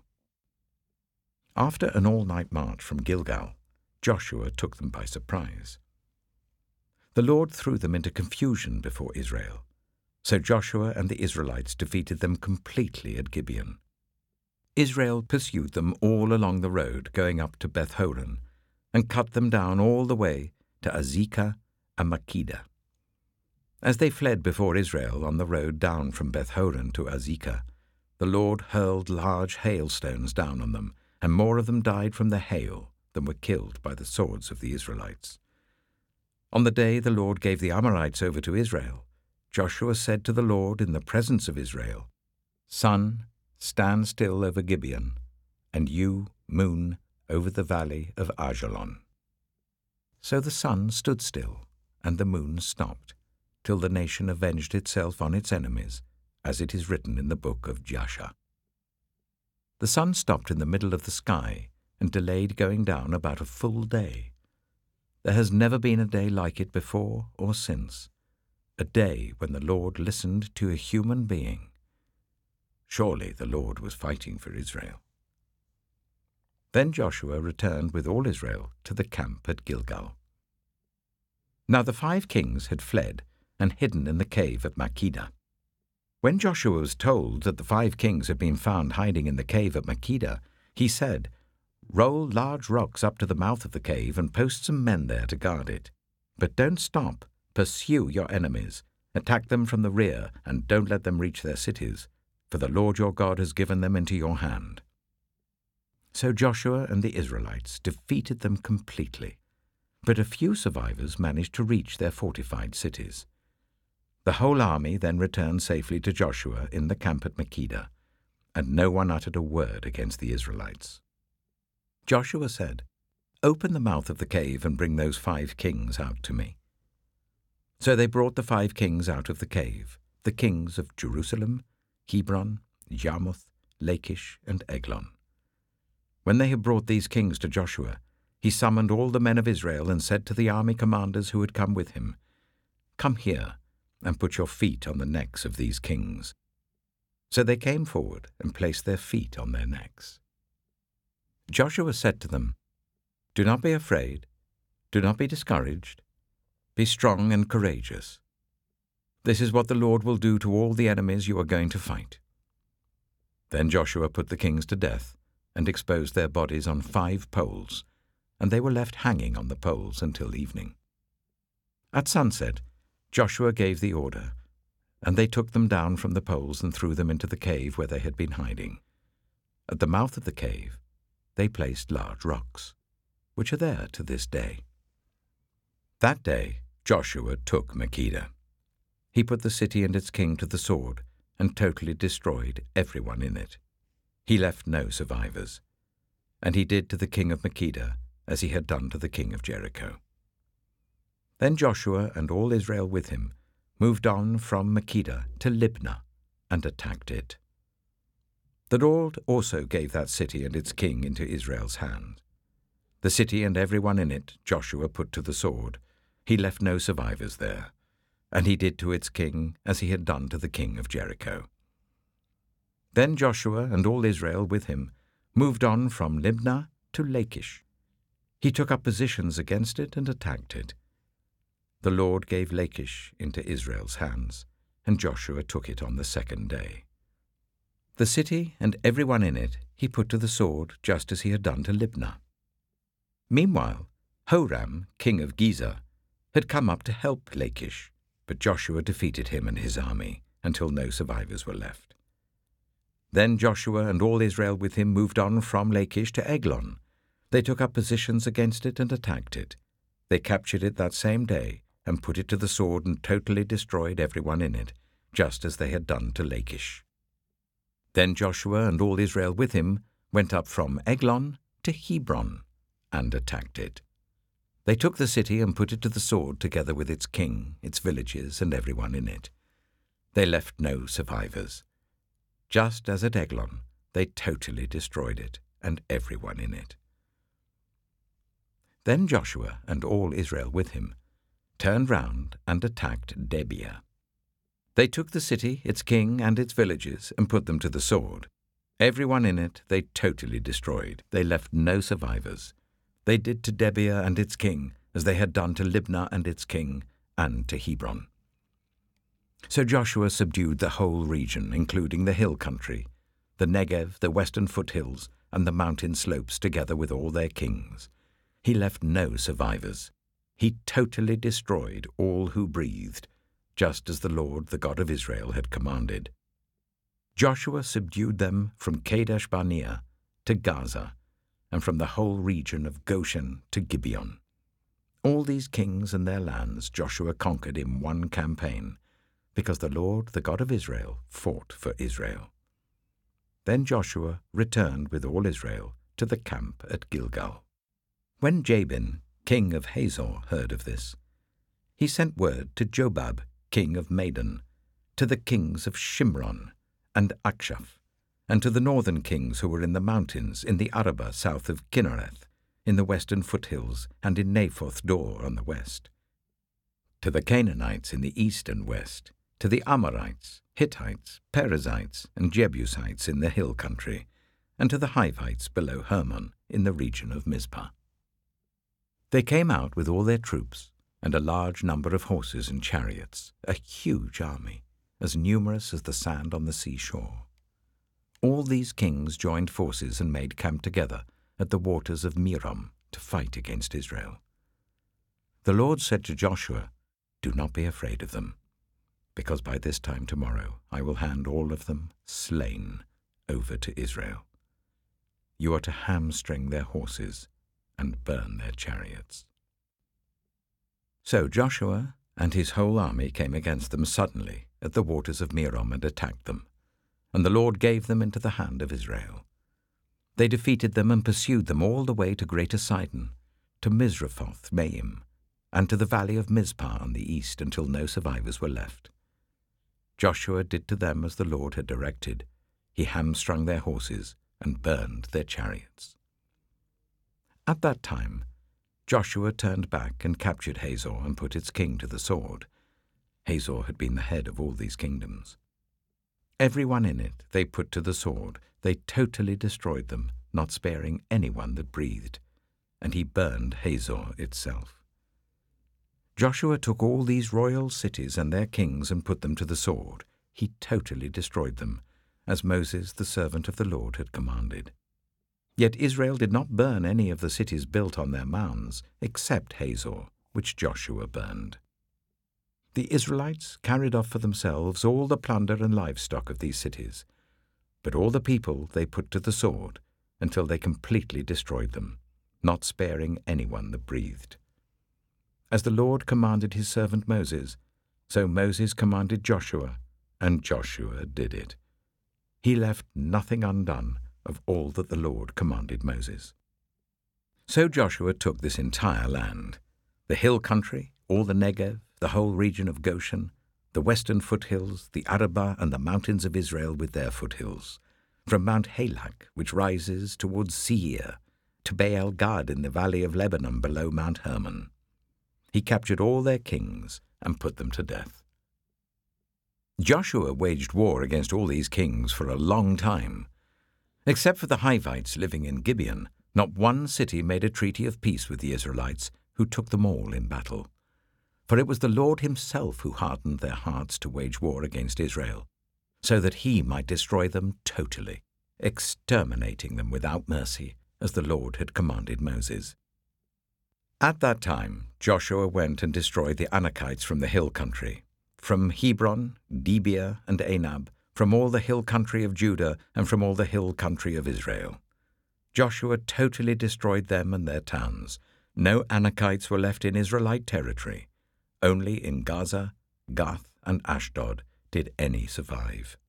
After an all-night march from Gilgal, Joshua took them by surprise. The Lord threw them into confusion before Israel. So Joshua and the Israelites defeated them completely at Gibeon. Israel pursued them all along the road going up to Beth-horon, and cut them down all the way to Azekah and Makkedah. As they fled before Israel on the road down from Beth-horon to Azekah, the Lord hurled large hailstones down on them, and more of them died from the hail than were killed by the swords of the Israelites. On the day the Lord gave the Amorites over to Israel, Joshua said to the Lord in the presence of Israel, "Sun, stand still over Gibeon, and you, moon, over the valley of Ajalon." So the sun stood still, and the moon stopped, till the nation avenged itself on its enemies, as it is written in the book of Jasher. The sun stopped in the middle of the sky and delayed going down about a full day. There has never been a day like it before or since, a day when the Lord listened to a human being. Surely the Lord was fighting for Israel. Then Joshua returned with all Israel to the camp at Gilgal. Now the five kings had fled and hidden in the cave at Makkedah. When Joshua was told that the five kings had been found hiding in the cave at Makkedah, he said, "Roll large rocks up to the mouth of the cave and post some men there to guard it. But don't stop. Pursue your enemies. Attack them from the rear, and don't let them reach their cities, for the Lord your God has given them into your hand." So Joshua and the Israelites defeated them completely, but a few survivors managed to reach their fortified cities. The whole army then returned safely to Joshua in the camp at Makkedah, and no one uttered a word against the Israelites. Joshua said, "Open the mouth of the cave and bring those five kings out to me." So they brought the five kings out of the cave, the kings of Jerusalem, Hebron, Jarmuth, Lachish, and Eglon. When they had brought these kings to Joshua, he summoned all the men of Israel and said to the army commanders who had come with him, "Come here and put your feet on the necks of these kings." So they came forward and placed their feet on their necks. Joshua said to them, "Do not be afraid, do not be discouraged. Be strong and courageous. This is what the Lord will do to all the enemies you are going to fight." Then Joshua put the kings to death and exposed their bodies on five poles, and they were left hanging on the poles until evening. At sunset, Joshua gave the order, and they took them down from the poles and threw them into the cave where they had been hiding. At the mouth of the cave, they placed large rocks, which are there to this day. That day, Joshua took Makkedah. He put the city and its king to the sword and totally destroyed everyone in it. He left no survivors, and he did to the king of Makkedah as he had done to the king of Jericho. Then Joshua and all Israel with him moved on from Makkedah to Libnah and attacked it. The Lord also gave that city and its king into Israel's hand. The city and everyone in it Joshua put to the sword. He left no survivors there, and he did to its king as he had done to the king of Jericho. Then Joshua and all Israel with him moved on from Libnah to Lachish. He took up positions against it and attacked it. The Lord gave Lachish into Israel's hands, and Joshua took it on the second day. The city and everyone in it he put to the sword, just as he had done to Libnah. Meanwhile, Horam, king of Gezer, had come up to help Lachish, but Joshua defeated him and his army until no survivors were left. Then Joshua and all Israel with him moved on from Lachish to Eglon. They took up positions against it and attacked it. They captured it that same day and put it to the sword and totally destroyed everyone in it, just as they had done to Lachish. Then Joshua and all Israel with him went up from Eglon to Hebron and attacked it. They took the city and put it to the sword together with its king, its villages, and everyone in it. They left no survivors. Just as at Eglon, they totally destroyed it and everyone in it. Then Joshua and all Israel with him turned round and attacked Debir. They took the city, its king, and its villages, and put them to the sword. Everyone in it they totally destroyed. They left no survivors. They did to Debir and its king as they had done to Libnah and its king, and to Hebron. So Joshua subdued the whole region, including the hill country, the Negev, the western foothills, and the mountain slopes, together with all their kings. He left no survivors. He totally destroyed all who breathed, just as the Lord, the God of Israel, had commanded. Joshua subdued them from Kadesh Barnea to Gaza, and from the whole region of Goshen to Gibeon. All these kings and their lands Joshua conquered in one campaign, because the Lord, the God of Israel, fought for Israel. Then Joshua returned with all Israel to the camp at Gilgal. When Jabin, king of Hazor, heard of this, he sent word to Jobab, king of Madon, to the kings of Shimron and Akshaph, and to the northern kings who were in the mountains, in the Arabah south of Kinnereth, in the western foothills, and in Naphoth Dor on the west, to the Canaanites in the east and west, to the Amorites, Hittites, Perizzites, and Jebusites in the hill country, and to the Hivites below Hermon in the region of Mizpah. They came out with all their troops, and a large number of horses and chariots, a huge army, as numerous as the sand on the seashore. All these kings joined forces and made camp together at the waters of Merom to fight against Israel. The Lord said to Joshua, "Do not be afraid of them, because by this time tomorrow I will hand all of them, slain, over to Israel. You are to hamstring their horses and burn their chariots." So Joshua and his whole army came against them suddenly at the waters of Merom and attacked them, and the Lord gave them into the hand of Israel. They defeated them and pursued them all the way to Greater Sidon, to Misrephoth Maim, and to the valley of Mizpah on the east, until no survivors were left. Joshua did to them as the Lord had directed. He hamstrung their horses and burned their chariots. At that time, Joshua turned back and captured Hazor and put its king to the sword. Hazor had been the head of all these kingdoms. Everyone in it they put to the sword. They totally destroyed them, not sparing anyone that breathed, and he burned Hazor itself. Joshua took all these royal cities and their kings and put them to the sword. He totally destroyed them, as Moses, the servant of the Lord, had commanded. Yet Israel did not burn any of the cities built on their mounds, except Hazor, which Joshua burned. The Israelites carried off for themselves all the plunder and livestock of these cities, but all the people they put to the sword until they completely destroyed them, not sparing anyone that breathed. As the Lord commanded his servant Moses, so Moses commanded Joshua, and Joshua did it. He left nothing undone of all that the Lord commanded Moses. So Joshua took this entire land, the hill country, all the Negev, the whole region of Goshen, the western foothills, the Arabah, and the mountains of Israel with their foothills, from Mount Halak, which rises towards Seir, to Baal Gad in the valley of Lebanon below Mount Hermon. He captured all their kings and put them to death. Joshua waged war against all these kings for a long time. Except for the Hivites living in Gibeon, not one city made a treaty of peace with the Israelites, who took them all in battle. For it was the Lord himself who hardened their hearts to wage war against Israel, so that he might destroy them totally, exterminating them without mercy, as the Lord had commanded Moses. At that time Joshua went and destroyed the Anakites from the hill country, from Hebron, Debir, and Anab, from all the hill country of Judah, and from all the hill country of Israel. Joshua totally destroyed them and their towns. No Anakites were left in Israelite territory. Only in Gaza, Gath, and Ashdod did any survive.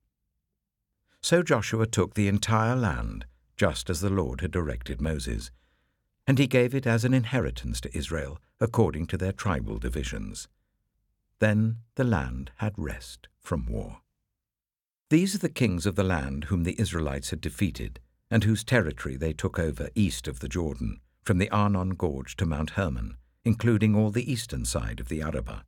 So Joshua took the entire land, just as the Lord had directed Moses, and he gave it as an inheritance to Israel, according to their tribal divisions. Then the land had rest from war. These are the kings of the land whom the Israelites had defeated, and whose territory they took over east of the Jordan, from the Arnon Gorge to Mount Hermon, including all the eastern side of the Arabah.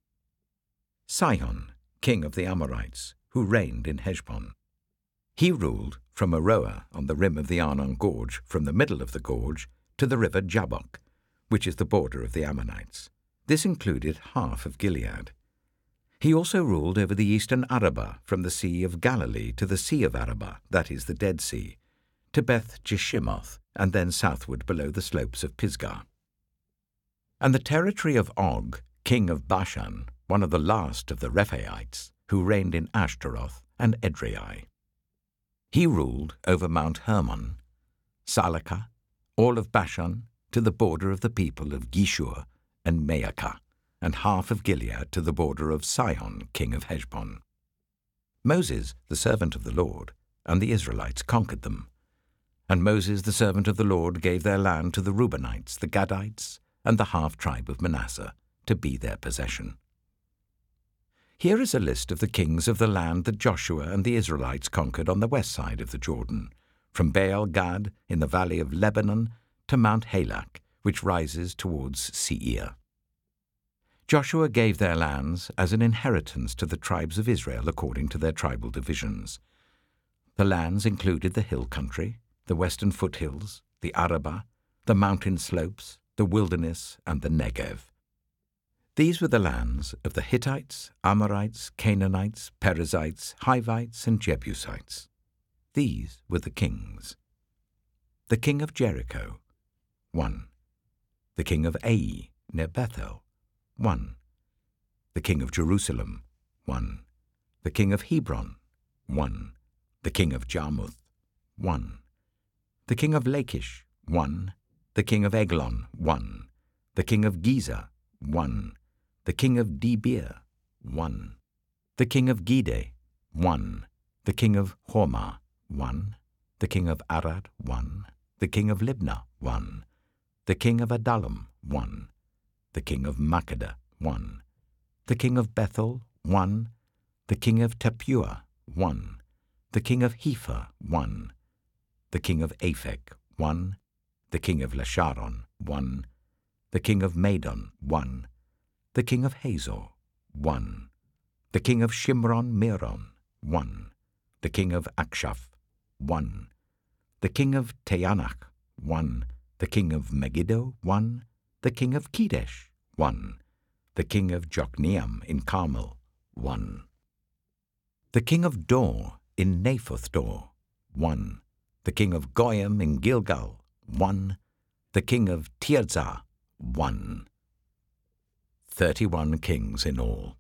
Sihon, king of the Amorites, who reigned in Heshbon. He ruled from Aroer on the rim of the Arnon Gorge, from the middle of the gorge, to the river Jabbok, which is the border of the Ammonites. This included half of Gilead. He also ruled over the eastern Arabah, from the Sea of Galilee to the Sea of Arabah, that is the Dead Sea, to Beth Jeshimoth, and then southward below the slopes of Pisgah. And the territory of Og, king of Bashan, one of the last of the Rephaites, who reigned in Ashtaroth and Edrei. He ruled over Mount Hermon, Salakah, all of Bashan, to the border of the people of Geshur and Maacah, and half of Gilead to the border of Sihon, king of Heshbon. Moses, the servant of the Lord, and the Israelites conquered them. And Moses, the servant of the Lord, gave their land to the Reubenites, the Gadites, and the half-tribe of Manasseh, to be their possession. Here is a list of the kings of the land that Joshua and the Israelites conquered on the west side of the Jordan, from Baal-Gad in the valley of Lebanon to Mount Halak, which rises towards Seir. Joshua gave their lands as an inheritance to the tribes of Israel according to their tribal divisions. The lands included the hill country, the western foothills, the Arabah, the mountain slopes, the wilderness, and the Negev. These were the lands of the Hittites, Amorites, Canaanites, Perizzites, Hivites, and Jebusites. These were the kings. The king of Jericho, one. The king of Ai, near Bethel, one. The king of Jerusalem, one. The king of Hebron, one. The king of Jarmuth, one. The king of Lachish, one. The king of Eglon, one. The king of Gezer, one. The king of Debir, one. The king of Gede, one. The king of Hormah, one. The king of Arad, one. The king of Libnah, one. The king of Adullam, one. The king of Makkedah, one. The king of Bethel, one. The king of Tappuah, one. The king of Hepher, one. The king of Aphek, one. The king of Lasharon, one. The king of Madon, one. The king of Hazor, one. The king of Shimron-Meron, one. The king of Akshaph, one. The king of Teanach, one. The king of Megiddo, one. The king of Kedesh, one. The king of Jokneam in Carmel, one. The king of Dor in Naphoth Dor, one. The king of Goyim in Gilgal, one. The king of Tirzah, one. Thirty-one kings in all.